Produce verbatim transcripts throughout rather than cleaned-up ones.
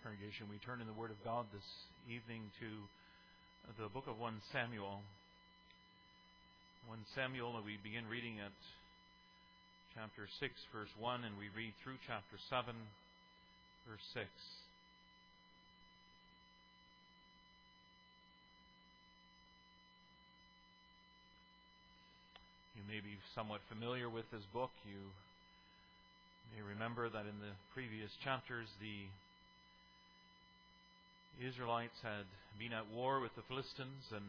Congregation, we turn in the Word of God this evening to the book of First Samuel. First Samuel, we begin reading at chapter six, verse one, and we read through chapter seven, verse six. You may be somewhat familiar with this book. You may remember that in the previous chapters, the Israelites had been at war with the Philistines, and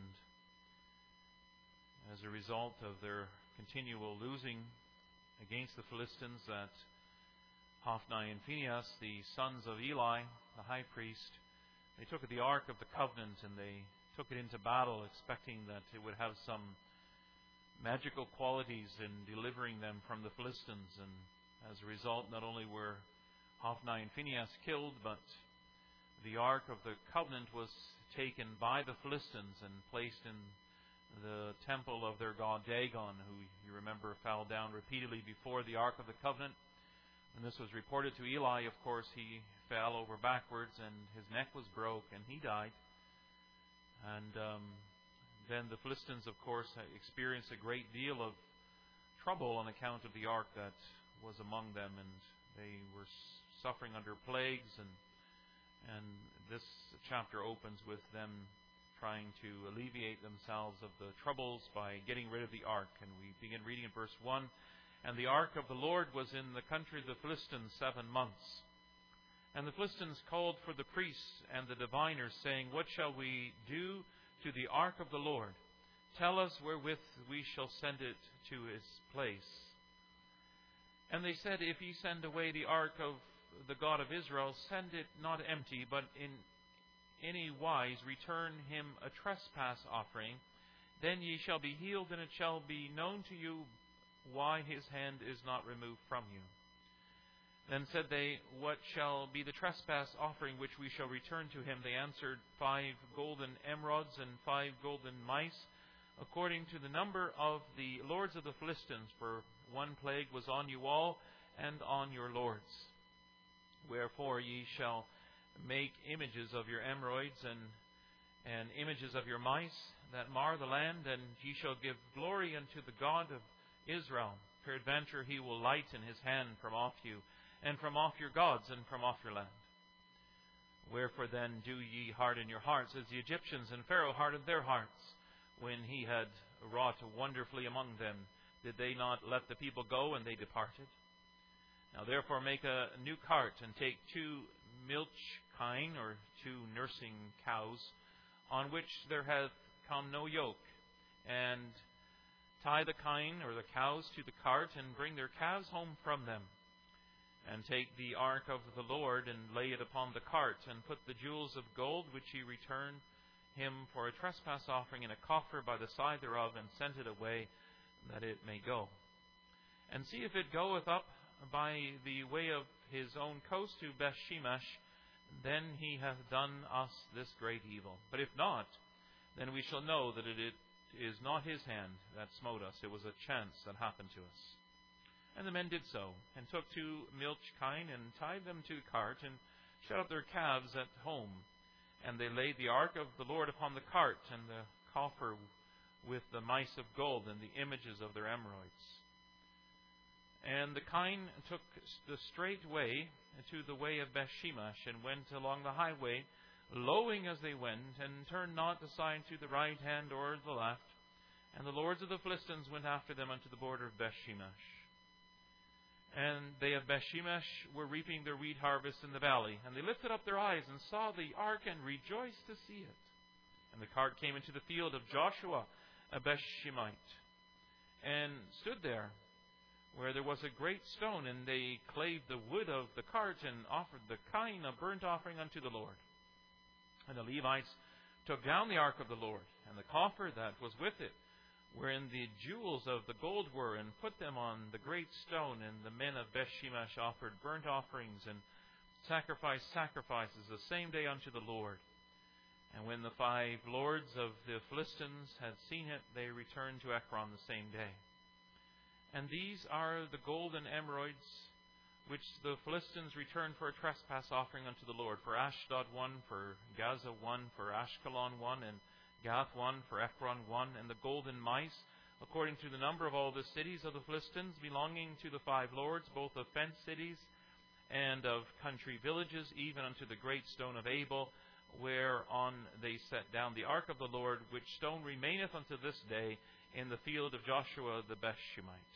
as a result of their continual losing against the Philistines, that Hophni and Phinehas, the sons of Eli, the high priest, they took the Ark of the Covenant and they took it into battle, expecting that it would have some magical qualities in delivering them from the Philistines. And as a result, not only were Hophni and Phinehas killed, but the Ark of the Covenant was taken by the Philistines and placed in the temple of their god Dagon, who you remember fell down repeatedly before the Ark of the Covenant. When this was reported to Eli, of course, he fell over backwards and his neck was broke and he died. And um, then the Philistines, of course, experienced a great deal of trouble on account of the Ark that was among them, and they were suffering under plagues, and And this chapter opens with them trying to alleviate themselves of the troubles by getting rid of the ark. And we begin reading in verse one. And the ark of the Lord was in the country of the Philistines seven months. And the Philistines called for the priests and the diviners, saying, What shall we do to the ark of the Lord? Tell us wherewith we shall send it to its place. And they said, If ye send away the ark of the God of Israel, send it not empty, but in any wise return him a trespass offering. Then ye shall be healed, and it shall be known to you why his hand is not removed from you. Then said they, What shall be the trespass offering which we shall return to him? They answered, Five golden emerods and five golden mice, according to the number of the lords of the Philistines, for one plague was on you all and on your lords. Wherefore ye shall make images of your emerods and, and images of your mice that mar the land, and ye shall give glory unto the God of Israel. Peradventure he will lighten his hand from off you, and from off your gods, and from off your land. Wherefore then do ye harden your hearts, as the Egyptians and Pharaoh hardened their hearts, when he had wrought wonderfully among them? Did they not let the people go, and they departed? Now therefore make a new cart, and take two milch kine, or two nursing cows, on which there hath come no yoke, and tie the kine, or the cows, to the cart, and bring their calves home from them. And take the ark of the Lord, and lay it upon the cart, and put the jewels of gold, which ye return him for a trespass offering, in a coffer by the side thereof, and send it away, that it may go. And see if it goeth up by the way of his own coast to Bethshemesh, then he hath done us this great evil. But if not, then we shall know that it is not his hand that smote us. It was a chance that happened to us. And the men did so, and took two milch kine, and tied them to the cart, and shut up their calves at home. And they laid the ark of the Lord upon the cart, and the coffer with the mice of gold, and the images of their emerods. And the kine took the straight way to the way of Bethshemesh, and went along the highway, lowing as they went, and turned not aside to the right hand or the left. And the lords of the Philistines went after them unto the border of Bethshemesh. And they of Bethshemesh were reaping their wheat harvest in the valley. And they lifted up their eyes, and saw the ark, and rejoiced to see it. And the cart came into the field of Joshua, a Bethshemite, and stood there, where there was a great stone, and they clave the wood of the cart, and offered the kine a burnt offering unto the Lord. And the Levites took down the ark of the Lord, and the coffer that was with it, wherein the jewels of the gold were, and put them on the great stone. And the men of Bethshemesh offered burnt offerings, and sacrificed sacrifices the same day unto the Lord. And when the five lords of the Philistines had seen it, they returned to Ekron the same day. And these are the golden emerods which the Philistines returned for a trespass offering unto the Lord. For Ashdod one, for Gaza one, for Ashkelon one, and Gath one, for Ekron one, and the golden mice, according to the number of all the cities of the Philistines, belonging to the five lords, both of fenced cities and of country villages, even unto the great stone of Abel, whereon they set down the ark of the Lord, which stone remaineth unto this day in the field of Joshua the Bethshemite.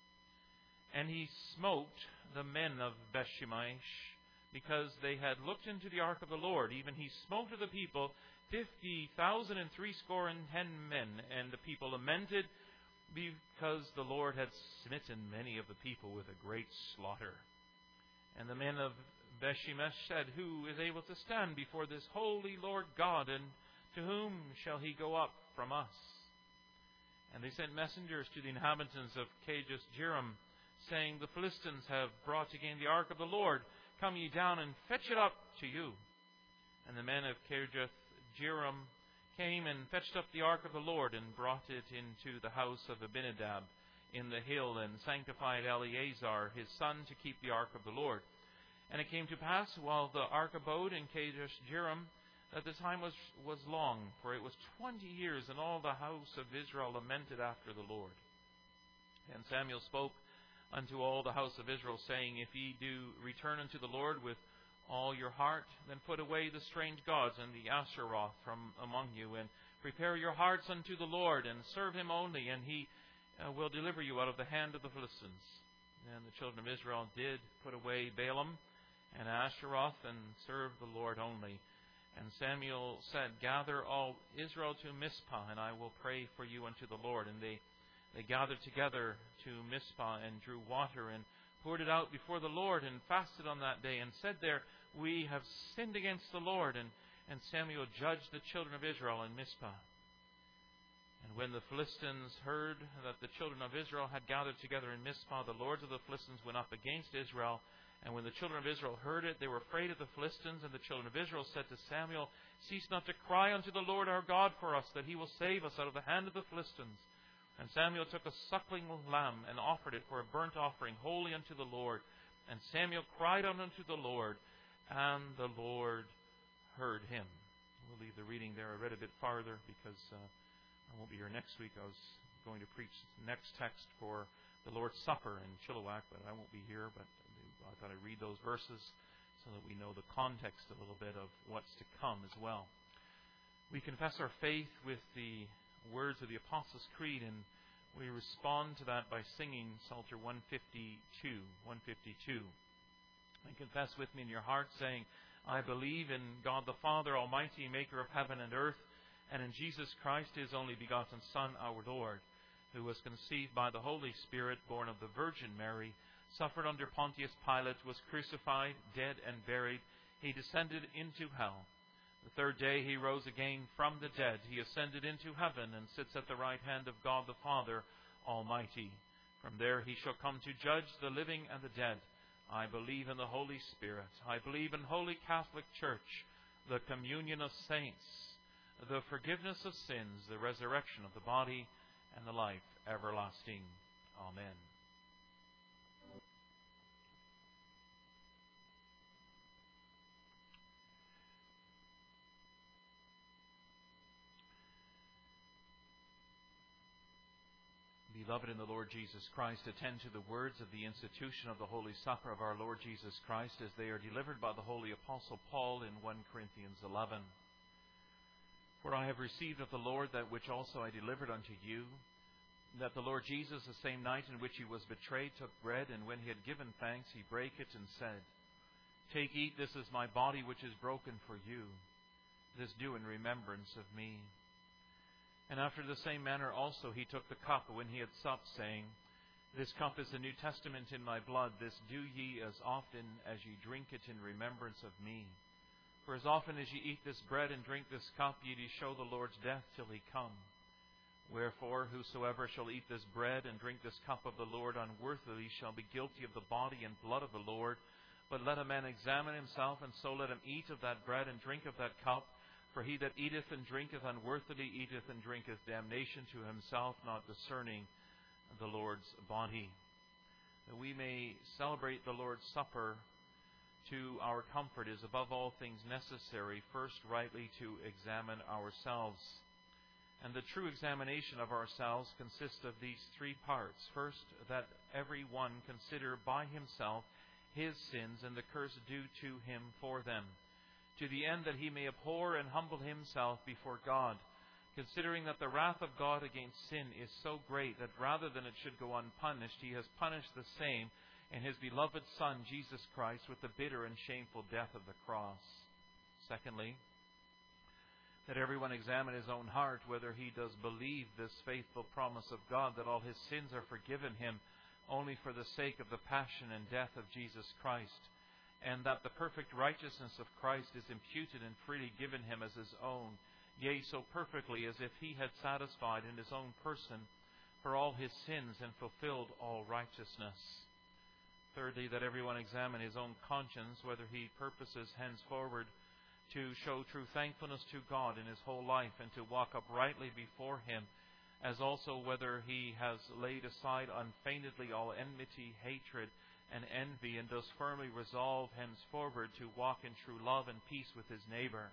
And he smote the men of Bethshemesh, because they had looked into the ark of the Lord. Even he smote of the people fifty thousand and threescore and ten men. And the people lamented, because the Lord had smitten many of the people with a great slaughter. And the men of Bethshemesh said, Who is able to stand before this holy Lord God, and to whom shall he go up from us? And they sent messengers to the inhabitants of Kirjath Jearim, saying, The Philistines have brought again the ark of the Lord. Come ye down and fetch it up to you. And the men of Kirjath Jearim came and fetched up the ark of the Lord, and brought it into the house of Abinadab in the hill, and sanctified Eleazar his son to keep the ark of the Lord. And it came to pass, while the ark abode in Kirjath Jearim, that the time was, was long, for it was twenty years, and all the house of Israel lamented after the Lord. And Samuel spoke unto all the house of Israel, saying, If ye do return unto the Lord with all your heart, then put away the strange gods and the Asheroth from among you, and prepare your hearts unto the Lord, and serve him only, and he uh, will deliver you out of the hand of the Philistines. And the children of Israel did put away Baalim and Asheroth, and serve the Lord only. And Samuel said, Gather all Israel to Mizpah, and I will pray for you unto the Lord. And they They gathered together to Mizpah, and drew water, and poured it out before the Lord, and fasted on that day, and said there, We have sinned against the Lord. And, and Samuel judged the children of Israel in Mizpah. And when the Philistines heard that the children of Israel had gathered together in Mizpah, the lords of the Philistines went up against Israel. And when the children of Israel heard it, they were afraid of the Philistines. And the children of Israel said to Samuel, Cease not to cry unto the Lord our God for us, that he will save us out of the hand of the Philistines. And Samuel took a suckling lamb, and offered it for a burnt offering, holy unto the Lord. And Samuel cried out unto the Lord, and the Lord heard him. We'll leave the reading there. I read a bit farther, because uh, I won't be here next week. I was going to preach the next text for the Lord's Supper in Chilliwack, but I won't be here. But I thought I'd read those verses so that we know the context a little bit of what's to come as well. We confess our faith with the words of the Apostles' Creed, and we respond to that by singing Psalter one fifty-two. one fifty-two. And confess with me in your heart, saying, I believe in God the Father Almighty, maker of heaven and earth, and in Jesus Christ, his only begotten Son, our Lord, who was conceived by the Holy Spirit, born of the Virgin Mary, suffered under Pontius Pilate, was crucified, dead, and buried. He descended into hell. The third day he rose again from the dead. He ascended into heaven, and sits at the right hand of God the Father Almighty. From there he shall come to judge the living and the dead. I believe in the Holy Spirit. I believe in Holy Catholic Church, the communion of saints, the forgiveness of sins, the resurrection of the body, and the life everlasting. Amen. Beloved in the Lord Jesus Christ, attend to the words of the institution of the Holy Supper of our Lord Jesus Christ as they are delivered by the Holy Apostle Paul in First Corinthians eleven. For I have received of the Lord that which also I delivered unto you, that the Lord Jesus, the same night in which he was betrayed, took bread, and when he had given thanks, he brake it and said, Take, eat, this is my body which is broken for you. This do in remembrance of me. And after the same manner also he took the cup when he had supped, saying, This cup is the New Testament in my blood. This do ye as often as ye drink it in remembrance of me. For as often as ye eat this bread and drink this cup, ye do show the Lord's death till he come. Wherefore, whosoever shall eat this bread and drink this cup of the Lord unworthily shall be guilty of the body and blood of the Lord. But let a man examine himself, and so let him eat of that bread and drink of that cup. For he that eateth and drinketh unworthily eateth and drinketh damnation to himself, not discerning the Lord's body. that we may celebrate the Lord's Supper to our comfort, is above all things necessary, first rightly to examine ourselves. And the true examination of ourselves consists of these three parts. First, that every one consider by himself his sins and the curse due to him for them, to the end that he may abhor and humble himself before God, considering that the wrath of God against sin is so great that rather than it should go unpunished, he has punished the same in his beloved Son, Jesus Christ, with the bitter and shameful death of the cross. Secondly, that everyone examine his own heart, whether he does believe this faithful promise of God, that all his sins are forgiven him only for the sake of the passion and death of Jesus Christ, and that the perfect righteousness of Christ is imputed and freely given him as his own, yea, so perfectly as if he had satisfied in his own person for all his sins and fulfilled all righteousness. Thirdly, that everyone examine his own conscience, whether he purposes henceforward to show true thankfulness to God in his whole life and to walk uprightly before him, as also whether he has laid aside unfeignedly all enmity, hatred, and envy, and does firmly resolve henceforward to walk in true love and peace with his neighbor.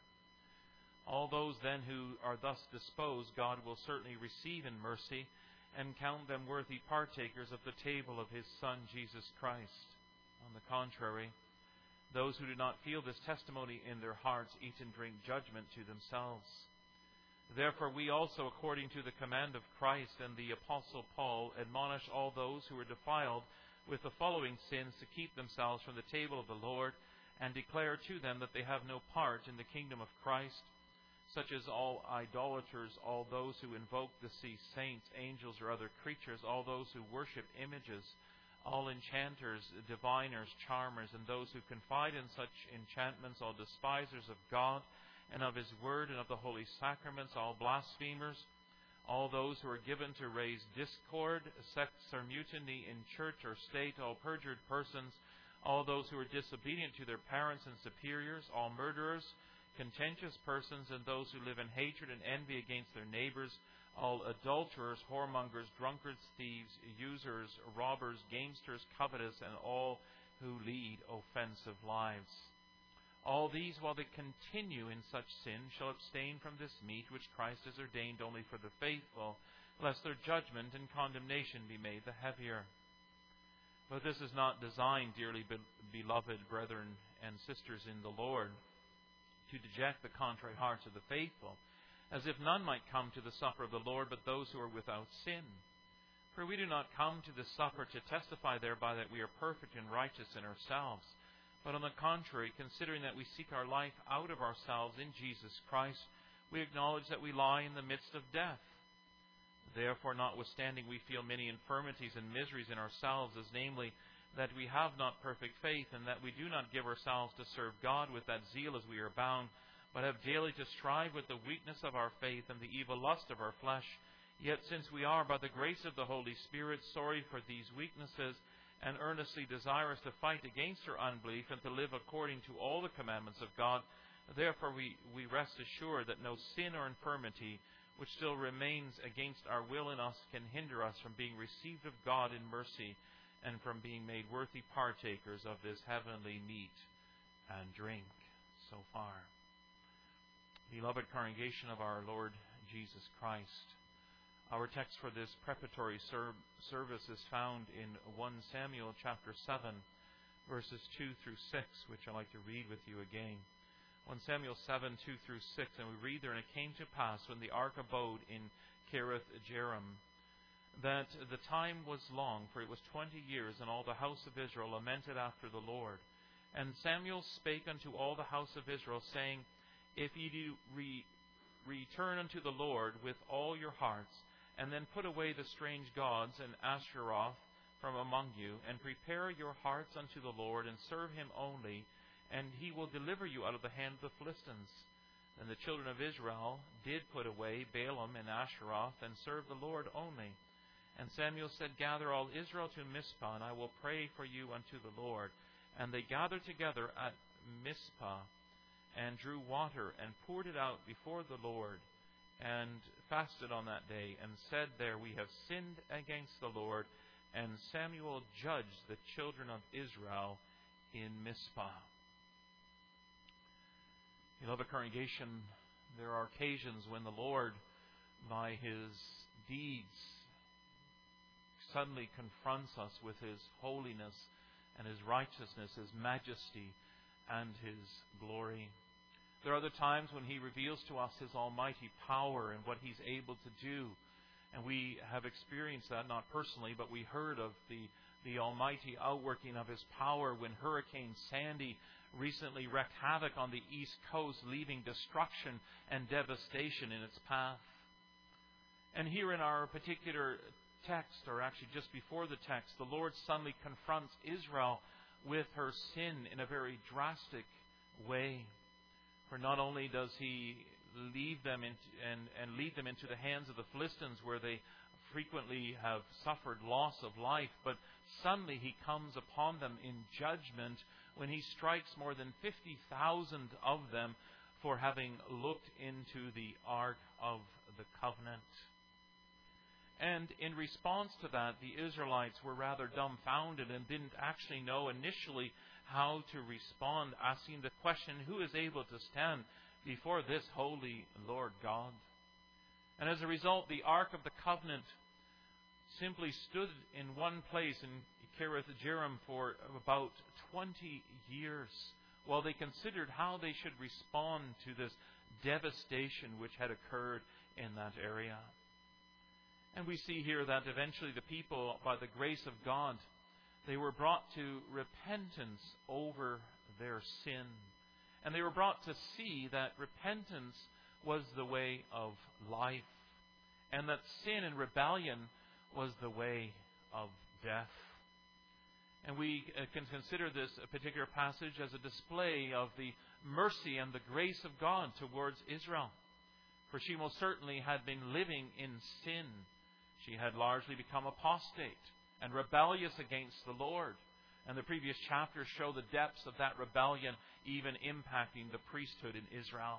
All those then who are thus disposed, God will certainly receive in mercy and count them worthy partakers of the table of his Son, Jesus Christ. On the contrary, those who do not feel this testimony in their hearts eat and drink judgment to themselves. Therefore we also, according to the command of Christ and the Apostle Paul, admonish all those who are defiled with the following sins to keep themselves from the table of the Lord, and declare to them that they have no part in the kingdom of Christ, such as all idolaters, all those who invoke deceased saints, angels, or other creatures, all those who worship images, all enchanters, diviners, charmers, and those who confide in such enchantments, all despisers of God and of his word and of the holy sacraments, all blasphemers, all those who are given to raise discord, sects, or mutiny in church or state, all perjured persons, all those who are disobedient to their parents and superiors, all murderers, contentious persons, and those who live in hatred and envy against their neighbors, all adulterers, whoremongers, drunkards, thieves, users, robbers, gamesters, covetous, and all who lead offensive lives. All these, while they continue in such sin, shall abstain from this meat which Christ has ordained only for the faithful, lest their judgment and condemnation be made the heavier. But this is not designed, dearly beloved brethren and sisters in the Lord, to deject the contrite hearts of the faithful, as if none might come to the supper of the Lord but those who are without sin. For we do not come to the supper to testify thereby that we are perfect and righteous in ourselves, but on the contrary, considering that we seek our life out of ourselves in Jesus Christ, we acknowledge that we lie in the midst of death. Therefore, notwithstanding we feel many infirmities and miseries in ourselves, as namely, that we have not perfect faith, and that we do not give ourselves to serve God with that zeal as we are bound, but have daily to strive with the weakness of our faith and the evil lust of our flesh. Yet since we are, by the grace of the Holy Spirit, sorry for these weaknesses, and earnestly desirous to fight against our unbelief and to live according to all the commandments of God, therefore we, we rest assured that no sin or infirmity which still remains against our will in us can hinder us from being received of God in mercy and from being made worthy partakers of this heavenly meat and drink. So far. Beloved congregation of our Lord Jesus Christ, our text for this preparatory ser- service is found in First Samuel chapter seven, verses two through six, which I'd like to read with you again. First Samuel seven, two through six, and we read there, "And it came to pass, when the ark abode in Kiriath Jearim, that the time was long, for it was twenty years, and all the house of Israel lamented after the Lord. And Samuel spake unto all the house of Israel, saying, If ye do re- return unto the Lord with all your hearts, and then put away the strange gods and Asheroth from among you, and prepare your hearts unto the Lord, and serve him only, and he will deliver you out of the hand of the Philistines. Then the children of Israel did put away Baalim and Asheroth, and serve the Lord only. And Samuel said, Gather all Israel to Mizpah, and I will pray for you unto the Lord. And they gathered together at Mizpah, and drew water, and poured it out before the Lord, and fasted on that day, and said there, We have sinned against the Lord, and Samuel judged the children of Israel in Mizpah. Beloved congregation, there are occasions when the Lord, by His deeds, suddenly confronts us with His holiness and His righteousness, His majesty, and His glory. There are other times when He reveals to us His almighty power and what He's able to do. And we have experienced that, not personally, but we heard of the, the almighty outworking of His power when Hurricane Sandy recently wreaked havoc on the East Coast, leaving destruction and devastation in its path. And here in our particular text, or actually just before the text, the Lord suddenly confronts Israel with her sin in a very drastic way. For not only does He leave them in, and, and lead them into the hands of the Philistines, where they frequently have suffered loss of life, but suddenly He comes upon them in judgment when He strikes more than fifty thousand of them for having looked into the Ark of the Covenant. And in response to that, the Israelites were rather dumbfounded and didn't actually know initially how to respond, asking the question, who is able to stand before this holy Lord God? And as a result, the Ark of the Covenant simply stood in one place in Kiriath Jearim for about twenty years while they considered how they should respond to this devastation which had occurred in that area. And we see here that eventually the people, by the grace of God, they were brought to repentance over their sin. And they were brought to see that repentance was the way of life, and that sin and rebellion was the way of death. And we can consider this particular passage as a display of the mercy and the grace of God towards Israel. For she most certainly had been living in sin. She had largely become apostate and rebellious against the Lord. And the previous chapters show the depths of that rebellion even impacting the priesthood in Israel.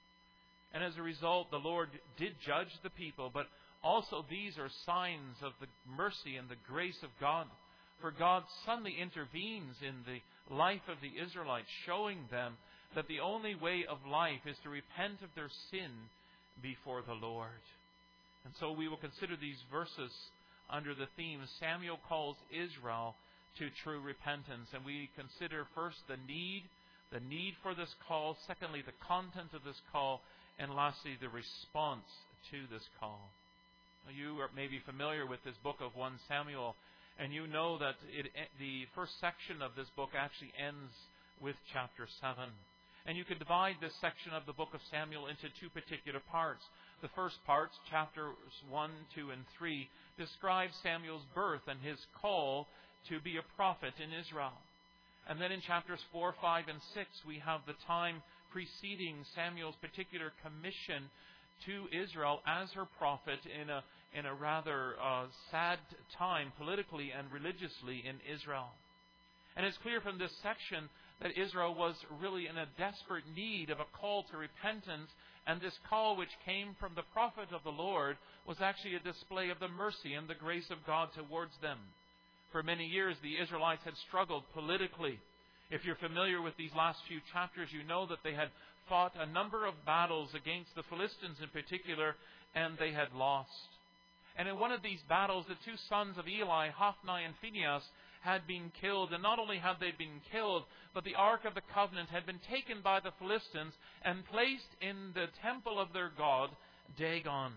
And as a result, the Lord did judge the people, but also these are signs of the mercy and the grace of God. For God suddenly intervenes in the life of the Israelites, showing them that the only way of life is to repent of their sin before the Lord. And so we will consider these verses under the theme, Samuel calls Israel to true repentance. And we consider first the need, the need for this call. Secondly, the content of this call. And lastly, the response to this call. Now, you are maybe familiar with this book of First Samuel, and you know that it, the first section of this book actually ends with chapter seven. And you can divide this section of the book of Samuel into two particular parts. The first parts, chapters one, two, and three, describe Samuel's birth and his call to be a prophet in Israel. And then in chapters four, five, and six, we have the time preceding Samuel's particular commission to Israel as her prophet in a, in a rather uh, sad time politically and religiously in Israel. And it's clear from this section that Israel was really in a desperate need of a call to repentance, and this call which came from the prophet of the Lord was actually a display of the mercy and the grace of God towards them. For many years, the Israelites had struggled politically. If you're familiar with these last few chapters, you know that they had fought a number of battles against the Philistines in particular, and they had lost. And in one of these battles, the two sons of Eli, Hophni and Phinehas, had been killed. And not only had they been killed, but the Ark of the Covenant had been taken by the Philistines and placed in the temple of their god, Dagon.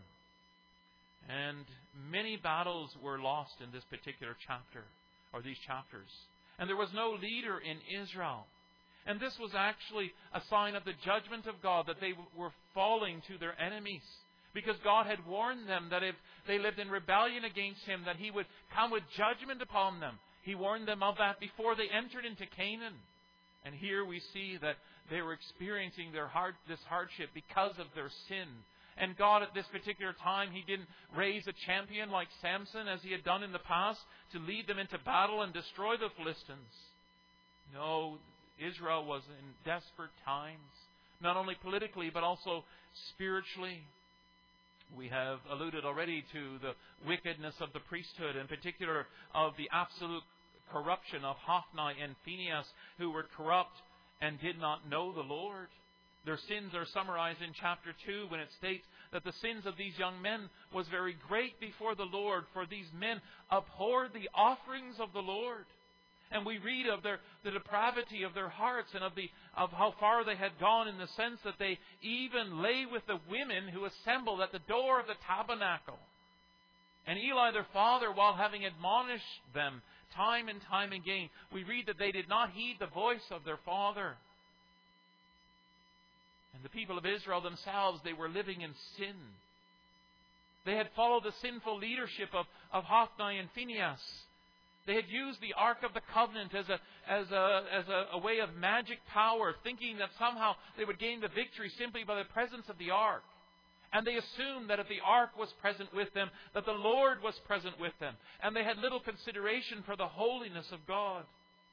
And many battles were lost in this particular chapter, or these chapters. And there was no leader in Israel. And this was actually a sign of the judgment of God, that they were falling to their enemies. Because God had warned them that if they lived in rebellion against Him, that He would come with judgment upon them. He warned them of that before they entered into Canaan. And here we see that they were experiencing their hard, this hardship because of their sin. And God at this particular time, He didn't raise a champion like Samson as He had done in the past to lead them into battle and destroy the Philistines. No, Israel was in desperate times, not only politically but also spiritually. We have alluded already to the wickedness of the priesthood, in particular of the absolute corruption of Hophni and Phinehas, who were corrupt and did not know the Lord. Their sins are summarized in chapter two when it states that the sins of these young men was very great before the Lord, for these men abhorred the offerings of the Lord. And we read of their, the depravity of their hearts and of the of how far they had gone, in the sense that they even lay with the women who assembled at the door of the tabernacle. And Eli, their father, while having admonished them time and time again, we read that they did not heed the voice of their father. And the people of Israel themselves, they were living in sin. They had followed the sinful leadership of, of Hophni and Phinehas. They had used the Ark of the Covenant as a as a as a, a way of magic power, thinking that somehow they would gain the victory simply by the presence of the Ark. And they assumed that if the Ark was present with them, that the Lord was present with them. And they had little consideration for the holiness of God.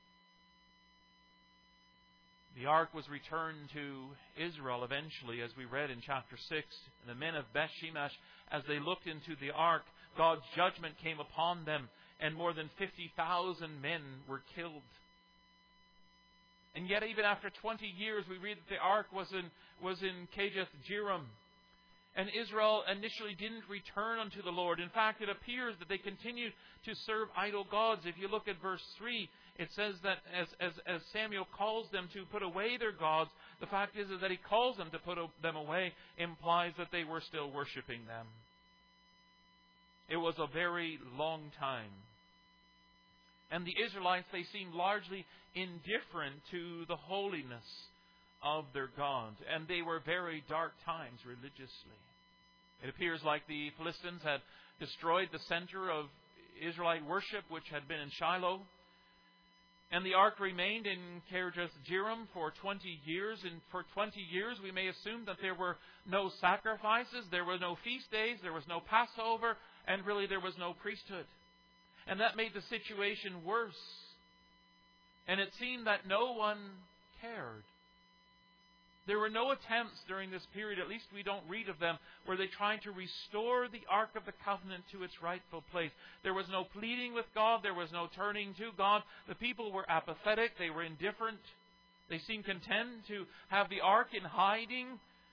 The Ark was returned to Israel eventually, as we read in chapter six. And the men of Beth Shemesh, as they looked into the Ark, God's judgment came upon them, and more than fifty thousand men were killed. And yet, even after twenty years, we read that the Ark was in was in Kirjath Jearim. And Israel initially didn't return unto the Lord. In fact, it appears that they continued to serve idol gods. If you look at verse three, it says that as, as, as Samuel calls them to put away their gods, the fact is, is that he calls them to put them away implies that they were still worshiping them. It was a very long time. And the Israelites, they seemed largely indifferent to the holiness of their God. And they were very dark times religiously. It appears like the Philistines had destroyed the center of Israelite worship, which had been in Shiloh. And the ark remained in Kirjath Jearim for twenty years. And for twenty years, we may assume that there were no sacrifices, there were no feast days, there was no Passover, and really there was no priesthood. And that made the situation worse. And it seemed that no one cared. There were no attempts during this period, at least we don't read of them, where they tried to restore the Ark of the Covenant to its rightful place. There was no pleading with God. There was no turning to God. The people were apathetic. They were indifferent. They seemed content to have the Ark in hiding.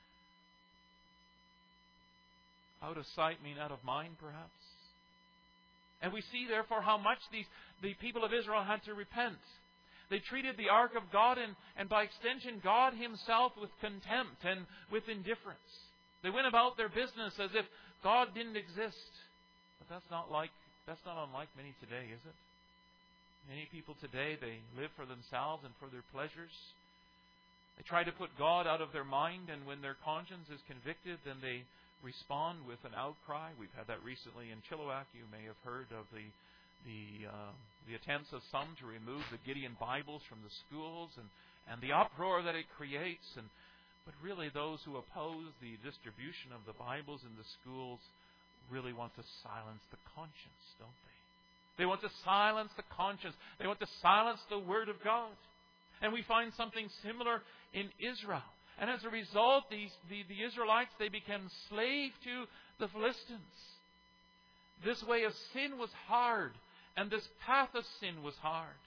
Out of sight, mean out of mind, perhaps. And we see, therefore, how much these the people of Israel had to repent. They treated the Ark of God and, and by extension God Himself with contempt and with indifference. They went about their business as if God didn't exist. But that's not like that's not unlike many today, is it? Many people today, they live for themselves and for their pleasures. They try to put God out of their mind, and when their conscience is convicted, then they respond with an outcry. We've had that recently in Chilliwack. You may have heard of the the uh, the attempts of some to remove the Gideon Bibles from the schools, and, and the uproar that it creates. And but really, those who oppose the distribution of the Bibles in the schools really want to silence the conscience, don't they? They want to silence the conscience. They want to silence the Word of God. And we find something similar in Israel. And as a result, these the, the Israelites, they became slave to the Philistines. This way of sin was hard, and this path of sin was hard.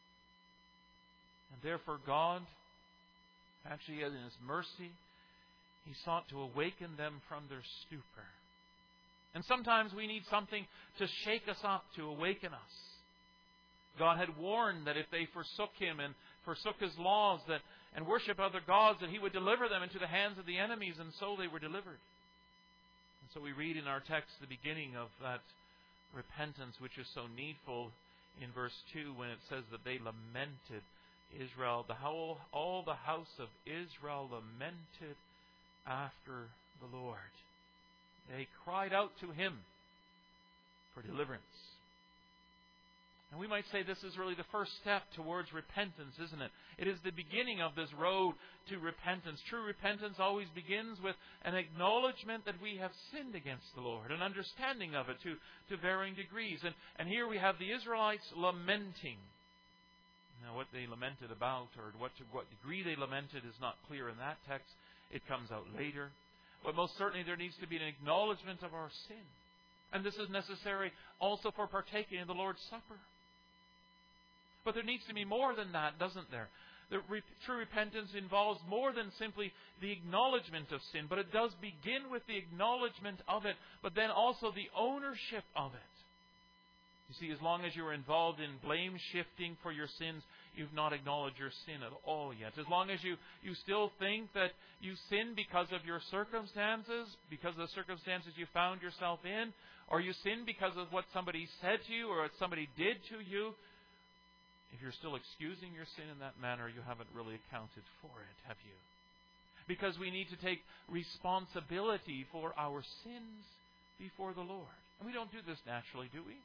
And therefore God, actually in His mercy, He sought to awaken them from their stupor. And sometimes we need something to shake us up, to awaken us. God had warned that if they forsook Him and forsook His laws that and worship other gods, that He would deliver them into the hands of the enemies, and so they were delivered. And so we read in our text the beginning of that repentance, which is so needful in verse two, when it says that they lamented Israel. The whole, all the house of Israel lamented after the Lord. They cried out to Him for deliverance. And we might say this is really the first step towards repentance, isn't it? It is the beginning of this road to repentance. True repentance always begins with an acknowledgement that we have sinned against the Lord, an understanding of it to, to varying degrees. And, and here we have the Israelites lamenting. Now, what they lamented about, or what to what degree they lamented, is not clear in that text. It comes out later. But most certainly there needs to be an acknowledgement of our sin. And this is necessary also for partaking in the Lord's Supper. But there needs to be more than that, doesn't there? The re- true repentance involves more than simply the acknowledgement of sin, but it does begin with the acknowledgement of it, but then also the ownership of it. You see, as long as you're involved in blame shifting for your sins, you've not acknowledged your sin at all yet. As long as you, you still think that you sin because of your circumstances, because of the circumstances you found yourself in, or you sin because of what somebody said to you or what somebody did to you, if you're still excusing your sin in that manner, you haven't really accounted for it, have you? Because we need to take responsibility for our sins before the Lord. And we don't do this naturally, do we?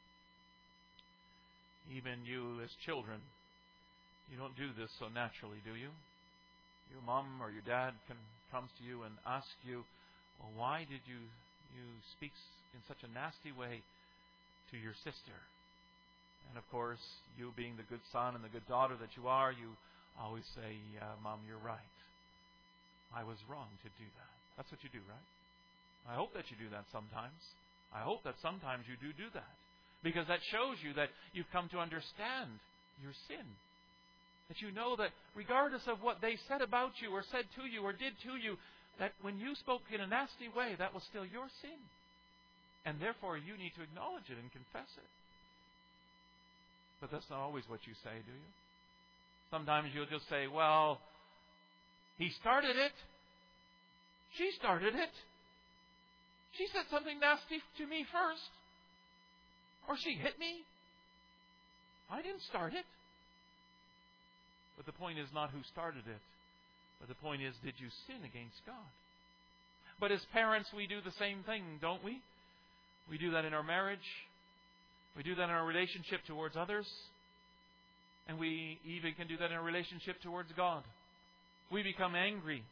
Even you as children, you don't do this so naturally, do you? Your mom or your dad can comes to you and asks you, well, why did you, you speak in such a nasty way to your sister? And of course, you being the good son and the good daughter that you are, you always say, yeah, Mom, you're right. I was wrong to do that. That's what you do, right? I hope that you do that sometimes. I hope that sometimes you do do that. Because that shows you that you've come to understand your sin. That you know that regardless of what they said about you or said to you or did to you, that when you spoke in a nasty way, that was still your sin. And therefore you need to acknowledge it and confess it. But that's not always what you say, do you? Sometimes you'll just say, well, he started it. She started it. She said something nasty to me first. Or she hit me. I didn't start it. But the point is not who started it. But the point is, did you sin against God? But as parents, we do the same thing, don't we? We do that in our marriage. We do that in our relationship towards others. And we even can do that in our relationship towards God. We become angry.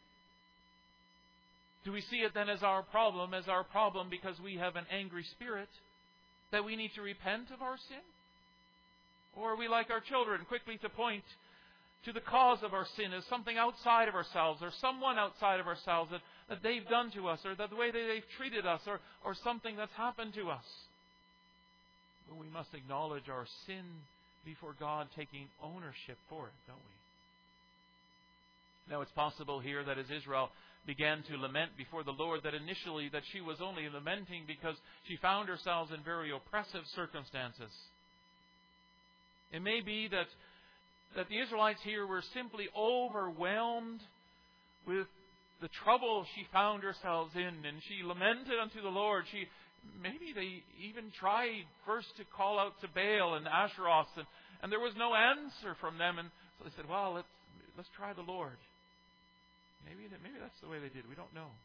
Do we see it then as our problem, as our problem because we have an angry spirit, that we need to repent of our sin? Or are we like our children, quickly to point to the cause of our sin as something outside of ourselves, or someone outside of ourselves that, that they've done to us, or that the way that they've treated us, or, or something that's happened to us? But we must acknowledge our sin before God, taking ownership for it, don't we? Now it's possible here that as Israel began to lament before the Lord, that initially that she was only lamenting because she found herself in very oppressive circumstances. It may be that that the Israelites here were simply overwhelmed with the trouble she found herself in, and she lamented unto the Lord. She maybe they even tried first to call out to Baal and Asheroth, and, and there was no answer from them, and so they said, well, let's let's try the Lord. Maybe that maybe that's the way they did. We don't know.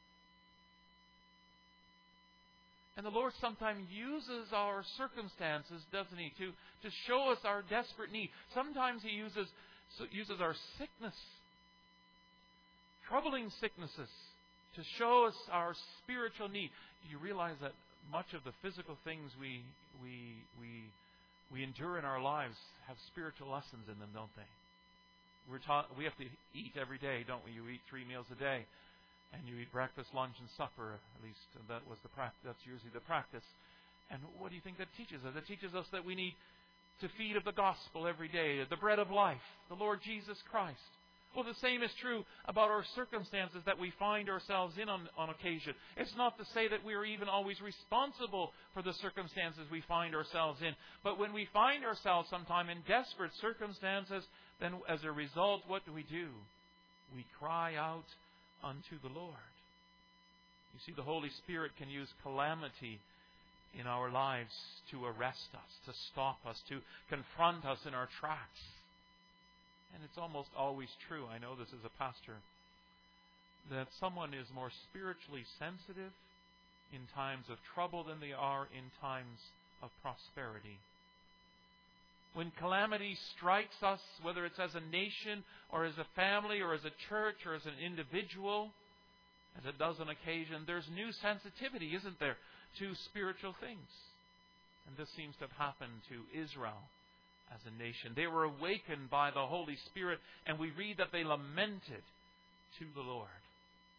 And the Lord sometimes uses our circumstances, doesn't He, to, to show us our desperate need. Sometimes He uses uses our sickness, troubling sicknesses, to show us our spiritual need. You realize that much of the physical things we we we we endure in our lives have spiritual lessons in them, don't they? We're taught we have to eat every day, don't we? You eat three meals a day. And you eat breakfast, lunch, and supper. At least that was the practice. That's usually the practice. And what do you think that teaches us? It teaches us that we need to feed of the gospel every day, the bread of life, the Lord Jesus Christ. Well, the same is true about our circumstances that we find ourselves in on, on occasion. It's not to say that we are even always responsible for the circumstances we find ourselves in. But when we find ourselves sometime in desperate circumstances, then as a result, what do we do? We cry out unto the Lord. You see, the Holy Spirit can use calamity in our lives to arrest us, to stop us, to confront us in our tracks. And it's almost always true, I know this as a pastor, that someone is more spiritually sensitive in times of trouble than they are in times of prosperity. When calamity strikes us, whether it's as a nation or as a family or as a church or as an individual, as it does on occasion, there's new sensitivity, isn't there, to spiritual things. And this seems to have happened to Israel as a nation. They were awakened by the Holy Spirit, and we read that they lamented to the Lord.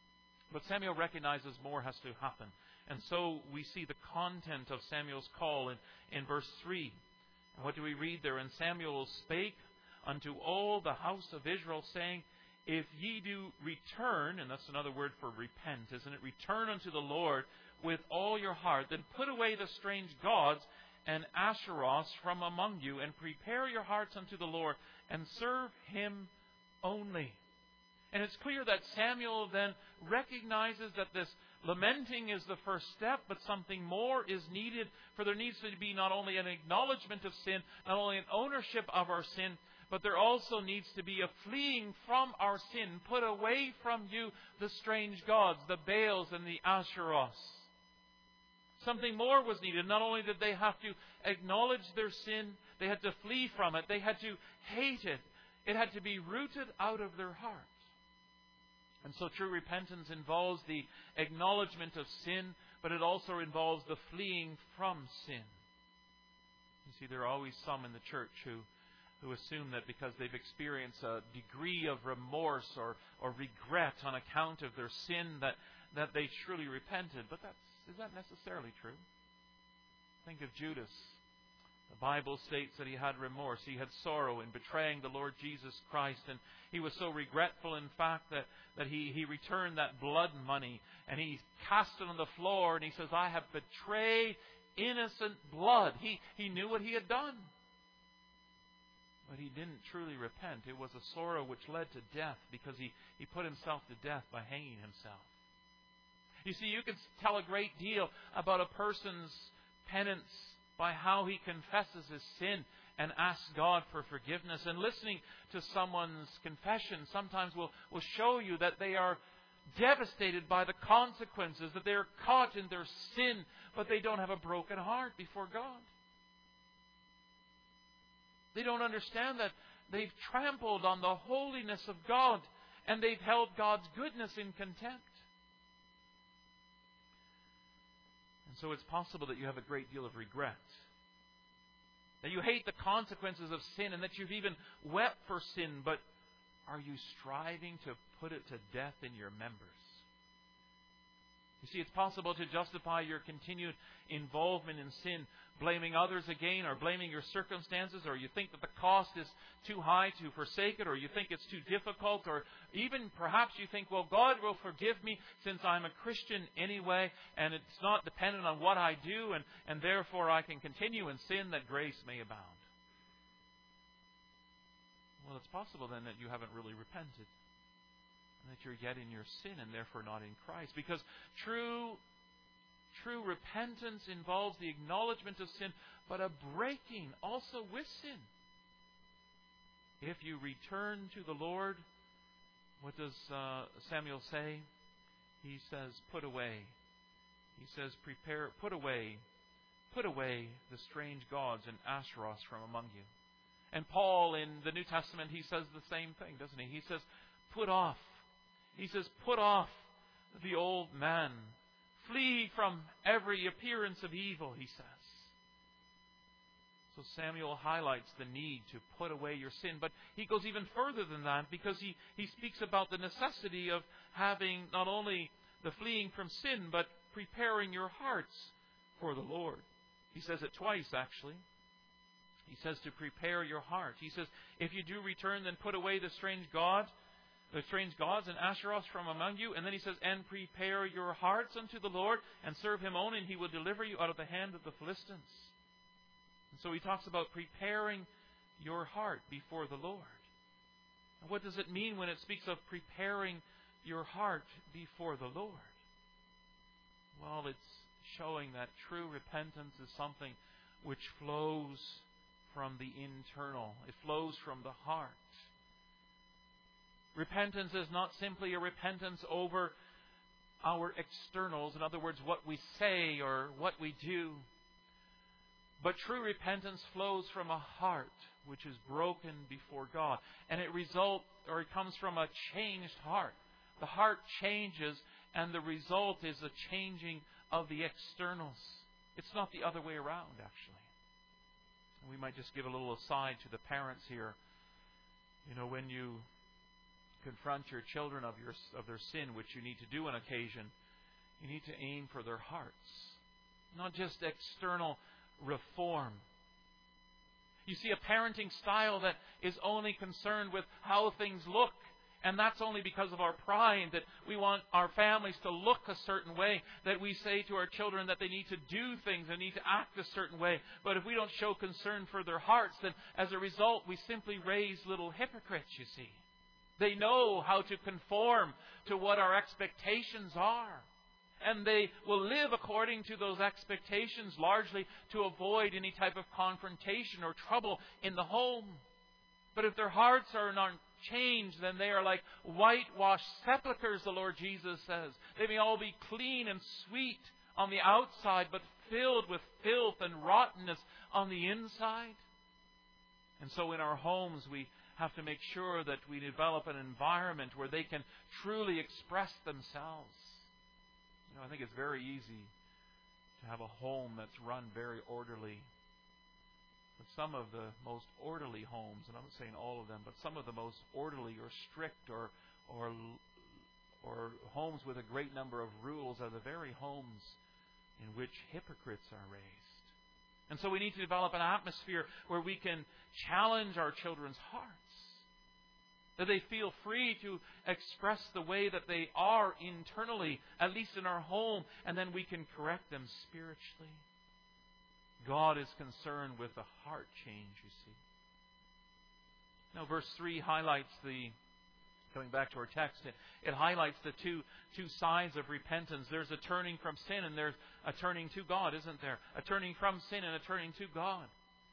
But Samuel recognizes more has to happen. And so we see the content of Samuel's call in, in verse three. And what do we read there? And Samuel spake unto all the house of Israel, saying, If ye do return, and that's another word for repent, isn't it? Return unto the Lord with all your heart, then put away the strange gods and Asheroths from among you, and prepare your hearts unto the Lord, and serve Him only. And it's clear that Samuel then recognizes that this lamenting is the first step, but something more is needed, for there needs to be not only an acknowledgement of sin, not only an ownership of our sin, but there also needs to be a fleeing from our sin. Put away from you the strange gods, the Baals and the Asheroths. Something more was needed. Not only did they have to acknowledge their sin, they had to flee from it. They had to hate it. It had to be rooted out of their heart. And so true repentance involves the acknowledgement of sin, but it also involves the fleeing from sin. You see, there are always some in the church who, who assume that because they've experienced a degree of remorse or, or regret on account of their sin, that, that they truly repented. But that's, is that necessarily true? Think of Judas. The Bible states that he had remorse. He had sorrow in betraying the Lord Jesus Christ. And he was so regretful, in fact, that, that he, he returned that blood money. And he cast it on the floor. And he says, I have betrayed innocent blood. He, he knew what he had done. But he didn't truly repent. It was a sorrow which led to death, because he, he put himself to death by hanging himself. You see, you can tell a great deal about a person's penance by how he confesses his sin and asks God for forgiveness. And listening to someone's confession sometimes will, will show you that they are devastated by the consequences, that they are caught in their sin, but they don't have a broken heart before God. They don't understand that they've trampled on the holiness of God, and they've held God's goodness in contempt. And so it's possible that you have a great deal of regret, that you hate the consequences of sin, and that you've even wept for sin, but are you striving to put it to death in your members? You see, it's possible to justify your continued involvement in sin, blaming others again, or blaming your circumstances, or you think that the cost is too high to forsake it, or you think it's too difficult, or even perhaps you think, well, God will forgive me since I'm a Christian anyway, and it's not dependent on what I do, and, and therefore I can continue in sin that grace may abound. Well, it's possible then that you haven't really repented, and that you're yet in your sin and therefore not in Christ. Because true, true repentance involves the acknowledgement of sin, but a breaking also with sin. If you return to the Lord, what does uh, Samuel say? He says, put away. He says, prepare, put away, put away the strange gods and Asheroths from among you. And Paul in the New Testament, he says the same thing, doesn't he? He says, put off. He says, put off the old man. Flee from every appearance of evil, he says. So Samuel highlights the need to put away your sin. But he goes even further than that, because he, he speaks about the necessity of having not only the fleeing from sin, but preparing your hearts for the Lord. He says it twice, actually. He says to prepare your heart. He says, if you do return, then put away the strange God, the strange gods and Asheroths from among you. And then he says, and prepare your hearts unto the Lord, and serve Him only, and He will deliver you out of the hand of the Philistines. And so he talks about preparing your heart before the Lord. And what does it mean when it speaks of preparing your heart before the Lord? Well, it's showing that true repentance is something which flows from the internal. It flows from the heart. Repentance is not simply a repentance over our externals, in other words, what we say or what we do. But true repentance flows from a heart which is broken before God. And it results, or it comes from a changed heart. The heart changes, and the result is a changing of the externals. It's not the other way around, actually. And we might just give a little aside to the parents here. You know, when you confront your children of, your, of their sin, which you need to do on occasion, you need to aim for their hearts. Not just external reform. You see, a parenting style that is only concerned with how things look, and that's only because of our pride, that we want our families to look a certain way, that we say to our children that they need to do things, they need to act a certain way. But if we don't show concern for their hearts, then as a result, we simply raise little hypocrites, you see. They know how to conform to what our expectations are. And they will live according to those expectations, largely to avoid any type of confrontation or trouble in the home. But if their hearts are not changed, then they are like whitewashed sepulchres, the Lord Jesus says. They may all be clean and sweet on the outside, but filled with filth and rottenness on the inside. And so in our homes, we have to make sure that we develop an environment where they can truly express themselves. You know, I think it's very easy to have a home that's run very orderly. But some of the most orderly homes, and I'm not saying all of them, but some of the most orderly or strict or or or homes with a great number of rules are the very homes in which hypocrites are raised. And so we need to develop an atmosphere where we can challenge our children's hearts. That they feel free to express the way that they are internally, at least in our home, and then we can correct them spiritually. God is concerned with the heart change, you see. Now, verse three highlights the, coming back to our text, it, it highlights the two, two sides of repentance. There's a turning from sin and there's a turning to God, isn't there? A turning from sin and a turning to God.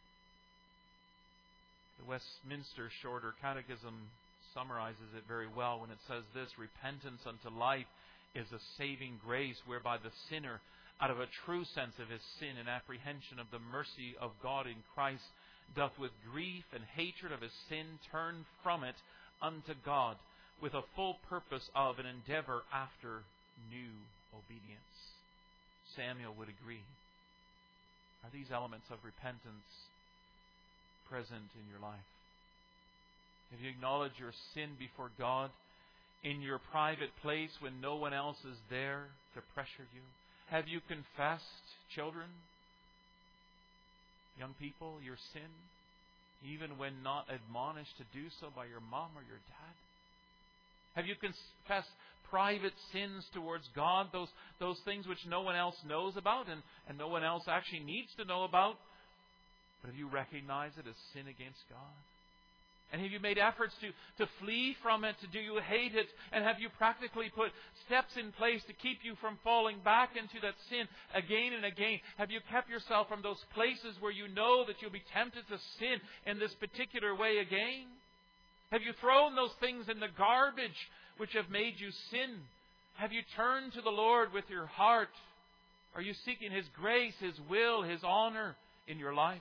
The Westminster Shorter Catechism summarizes it very well when it says this: repentance unto life is a saving grace whereby the sinner, out of a true sense of his sin and apprehension of the mercy of God in Christ, doth with grief and hatred of his sin turn from it unto God, with a full purpose of and endeavor after new obedience. Samuel would agree. Are these elements of repentance present in your life? Have you acknowledged your sin before God in your private place when no one else is there to pressure you? Have you confessed, children, young people, your sin, even when not admonished to do so by your mom or your dad? Have you confessed private sins towards God, those, those things which no one else knows about and, and no one else actually needs to know about? But have you recognized it as sin against God? And have you made efforts to, to flee from it? Do you hate it? And have you practically put steps in place to keep you from falling back into that sin again and again? Have you kept yourself from those places where you know that you'll be tempted to sin in this particular way again? Have you thrown those things in the garbage which have made you sin? Have you turned to the Lord with your heart? Are you seeking His grace, His will, His honor in your life?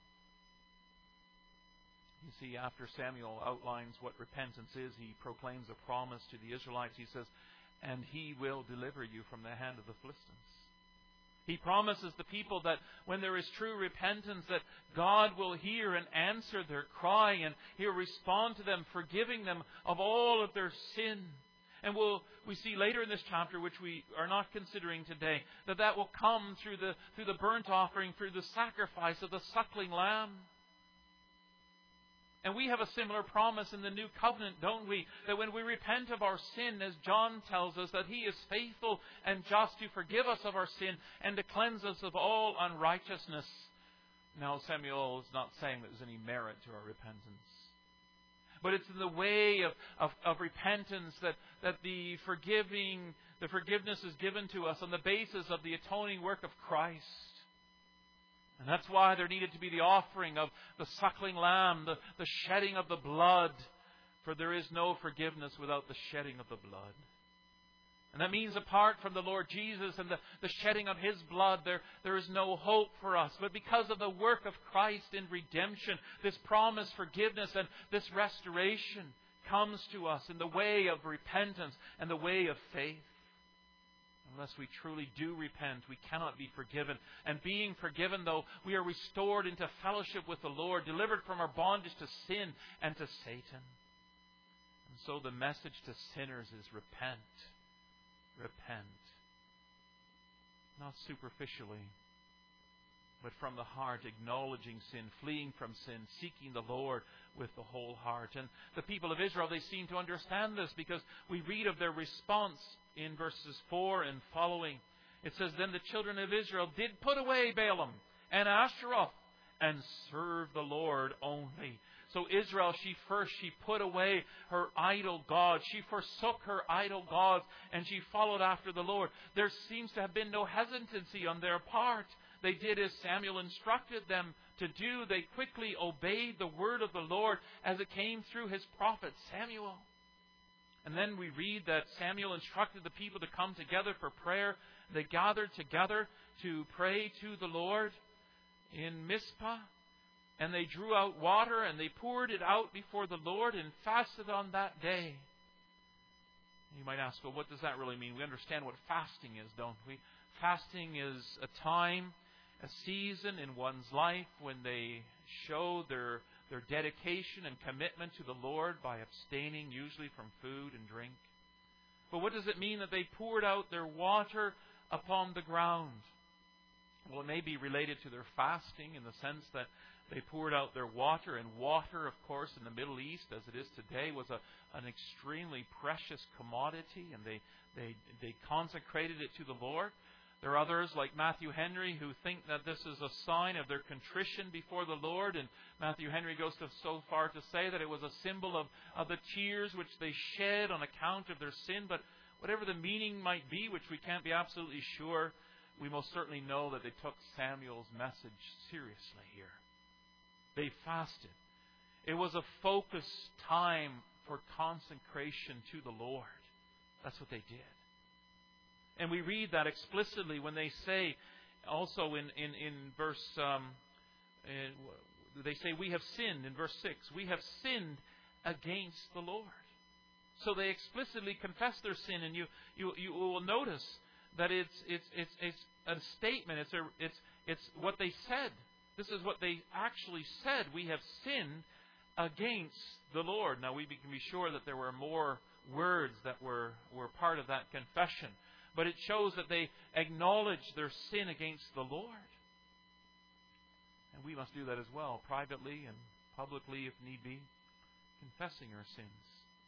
You see, after Samuel outlines what repentance is, he proclaims a promise to the Israelites. He says, and He will deliver you from the hand of the Philistines. He promises the people that when there is true repentance, that God will hear and answer their cry, and He'll respond to them, forgiving them of all of their sin. And we'll, we see later in this chapter, which we are not considering today, that that will come through the, through the burnt offering, through the sacrifice of the suckling lamb. And we have a similar promise in the New Covenant, don't we? That when we repent of our sin, as John tells us, that He is faithful and just to forgive us of our sin and to cleanse us of all unrighteousness. Now, Samuel is not saying that there's any merit to our repentance. But it's in the way of, of, of repentance that, that the forgiving, the forgiveness is given to us on the basis of the atoning work of Christ. And that's why there needed to be the offering of the suckling lamb, the, the shedding of the blood. For there is no forgiveness without the shedding of the blood. And that means apart from the Lord Jesus and the, the shedding of His blood, there, there is no hope for us. But because of the work of Christ in redemption, this promised forgiveness and this restoration comes to us in the way of repentance and the way of faith. Unless we truly do repent, we cannot be forgiven. And being forgiven, though, we are restored into fellowship with the Lord, delivered from our bondage to sin and to Satan. And So the message to sinners is repent. Repent. Not superficially, but from the heart, acknowledging sin, fleeing from sin, seeking the Lord with the whole heart. And the people of Israel, they seem to understand this, because we read of their response in verses four and following. It says, Then the children of Israel did put away Balaam and Asheroth and serve the Lord only. So Israel, she first, she put away her idol gods. She forsook her idol gods, and she followed after the Lord. There seems to have been no hesitancy on their part. They did as Samuel instructed them to do. They quickly obeyed the word of the Lord as it came through his prophet Samuel. And then we read that Samuel instructed the people to come together for prayer. They gathered together to pray to the Lord in Mizpah. And they drew out water and they poured it out before the Lord and fasted on that day. You might ask, well, what does that really mean? We understand what fasting is, don't we? Fasting is a time, a season in one's life when they show their, their dedication and commitment to the Lord by abstaining usually from food and drink. But what does it mean that they poured out their water upon the ground? Well, it may be related to their fasting in the sense that they poured out their water, and water, of course, in the Middle East, as it is today, was a, an extremely precious commodity, and they, they, they consecrated it to the Lord. There are others, like Matthew Henry, who think that this is a sign of their contrition before the Lord, and Matthew Henry goes to so far to say that it was a symbol of, of the tears which they shed on account of their sin. But whatever the meaning might be, which we can't be absolutely sure, we most certainly know that they took Samuel's message seriously here. They fasted. It was a focused time for consecration to the Lord. That's what they did. And we read that explicitly when they say, also in, in, in verse, um, in, they say, we have sinned, in verse six. We have sinned against the Lord. So they explicitly confess their sin, and you, you, you will notice that it's, it's, it's, it's a statement. It's, a, it's, it's what they said. This is what they actually said. We have sinned against the Lord. Now, we can be sure that there were more words that were, were part of that confession. But it shows that they acknowledged their sin against the Lord. And we must do that as well, privately and publicly if need be, confessing our sins.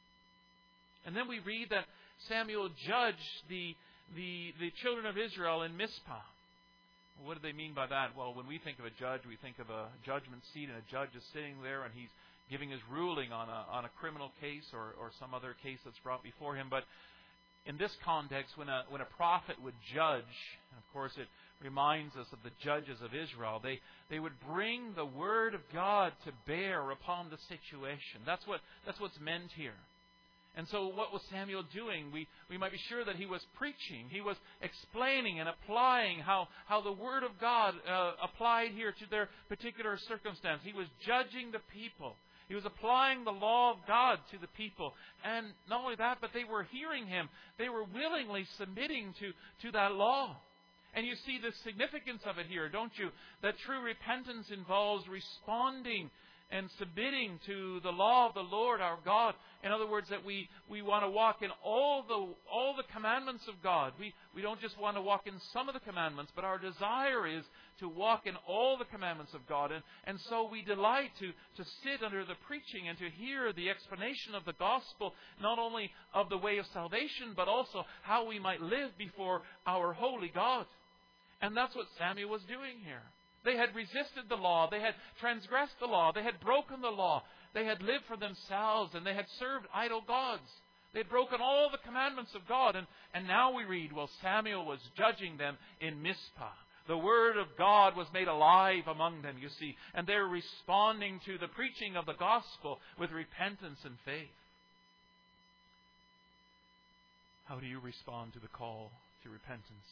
And then we read that Samuel judged the, the, the children of Israel in Mizpah. What do they mean by that? Well, when we think of a judge, we think of a judgment seat, and a judge is sitting there and he's giving his ruling on a on a criminal case or, or some other case that's brought before him. But in this context, when a when a prophet would judge, and of course it reminds us of the judges of Israel, they, they would bring the word of God to bear upon the situation. That's what that's what's meant here. And so what was Samuel doing? We, we might be sure that he was preaching. He was explaining and applying how, how the Word of God uh, applied here to their particular circumstance. He was judging the people. He was applying the law of God to the people. And not only that, but they were hearing him. They were willingly submitting to, to that law. And you see the significance of it here, don't you? That true repentance involves responding and submitting to the law of the Lord our God. In other words, that we, we want to walk in all the all the commandments of God. We we don't just want to walk in some of the commandments, but our desire is to walk in all the commandments of God. And, and so we delight to, to sit under the preaching and to hear the explanation of the gospel, not only of the way of salvation, but also how we might live before our holy God. And that's what Samuel was doing here. They had resisted the law. They had transgressed the law. They had broken the law. They had lived for themselves, and they had served idol gods. They had broken all the commandments of God. And, and now we read, well, Samuel was judging them in Mizpah. The Word of God was made alive among them, you see. And they're responding to the preaching of the gospel with repentance and faith. How do you respond to the call to repentance?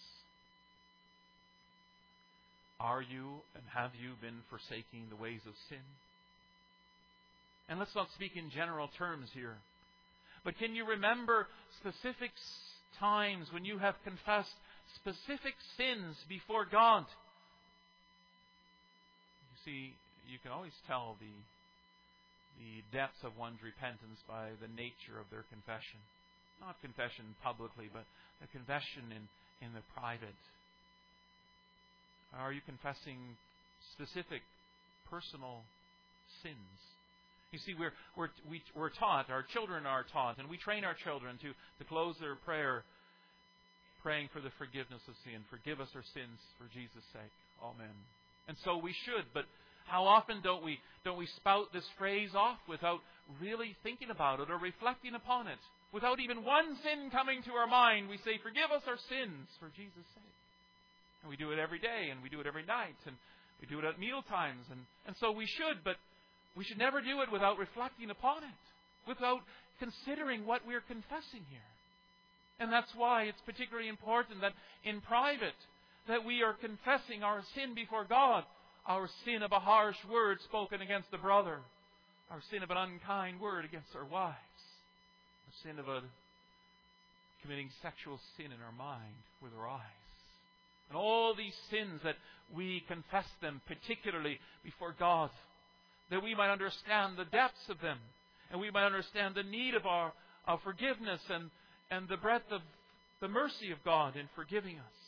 Are you and have you been forsaking the ways of sin? And let's not speak in general terms here. But can you remember specific times when you have confessed specific sins before God? You see, you can always tell the the depths of one's repentance by the nature of their confession. Not confession publicly, but the confession in, in the private. Are you confessing specific personal sins? You see, we're we're we, we're taught, our children are taught, and we train our children to, to close their prayer praying for the forgiveness of sin. Forgive us our sins for Jesus' sake. Amen. And so we should, but how often don't we don't we spout this phrase off without really thinking about it or reflecting upon it? Without even one sin coming to our mind, we say, forgive us our sins for Jesus' sake. And we do it every day, and we do it every night, and we do it at meal times, and, and so we should, but we should never do it without reflecting upon it, without considering what we're confessing here. And that's why it's particularly important that in private, that we are confessing our sin before God, our sin of a harsh word spoken against a brother, our sin of an unkind word against our wives, our sin of a committing sexual sin in our mind with our eyes. And all these sins that we confess them particularly before God, that we might understand the depths of them, and we might understand the need of our of forgiveness and, and the breadth of the mercy of God in forgiving us.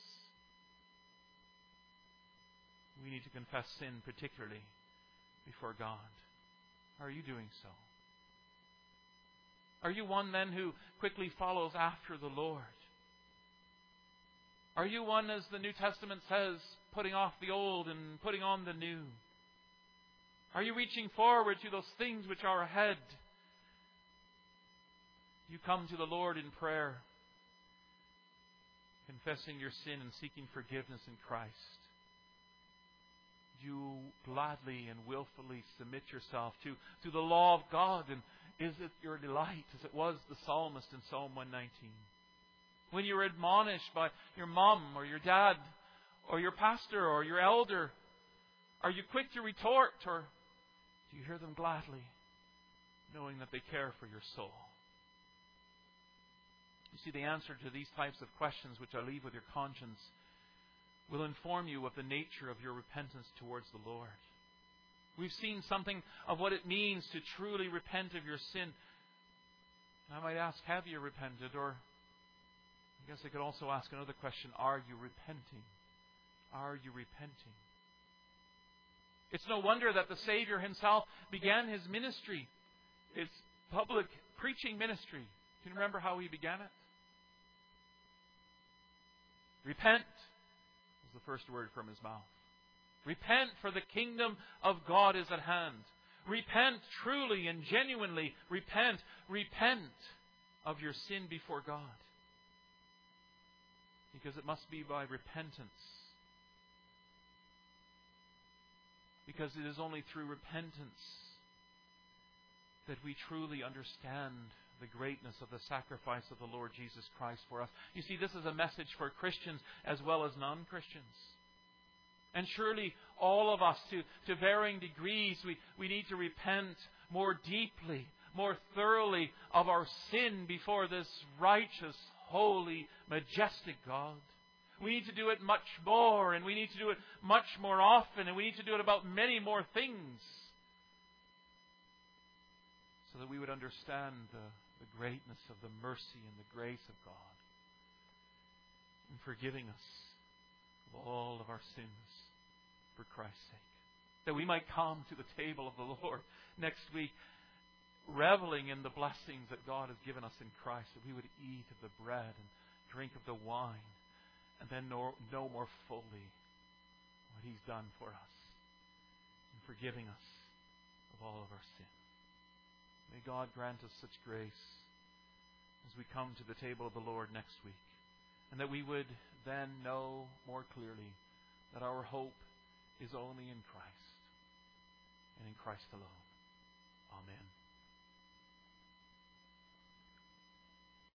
We need to confess sin particularly before God. Are you doing so? Are you one then who quickly follows after the Lord? Are you one, as the New Testament says, putting off the old and putting on the new? Are you reaching forward to those things which are ahead? You come to the Lord in prayer, confessing your sin and seeking forgiveness in Christ. You gladly and willfully submit yourself to, to the law of God, and is it your delight, as it was the psalmist in Psalm one nineteen? When you're admonished by your mom or your dad or your pastor or your elder, are you quick to retort, or do you hear them gladly, knowing that they care for your soul? You see, the answer to these types of questions, which I leave with your conscience, will inform you of the nature of your repentance towards the Lord. We've seen something of what it means to truly repent of your sin. And I might ask, have you repented? Or I guess I could also ask another question. Are you repenting? Are you repenting? It's no wonder that the Savior Himself began His ministry, His public preaching ministry. Do you remember how He began it? Repent was the first word from His mouth. Repent, for the kingdom of God is at hand. Repent truly and genuinely. Repent. Repent of your sin before God. Because it must be by repentance. Because it is only through repentance that we truly understand the greatness of the sacrifice of the Lord Jesus Christ for us. You see, this is a message for Christians as well as non-Christians. And surely all of us, to, to varying degrees, we, we need to repent more deeply, more thoroughly of our sin before this righteous, holy, majestic God. We need to do it much more, and we need to do it much more often, and we need to do it about many more things, so that we would understand the, the greatness of the mercy and the grace of God in forgiving us of all of our sins for Christ's sake. That we might come to the table of the Lord next week, reveling in the blessings that God has given us in Christ, that we would eat of the bread and drink of the wine, and then know, know more fully what He's done for us in forgiving us of all of our sin. May God grant us such grace as we come to the table of the Lord next week, and that we would then know more clearly that our hope is only in Christ, and in Christ alone. Amen.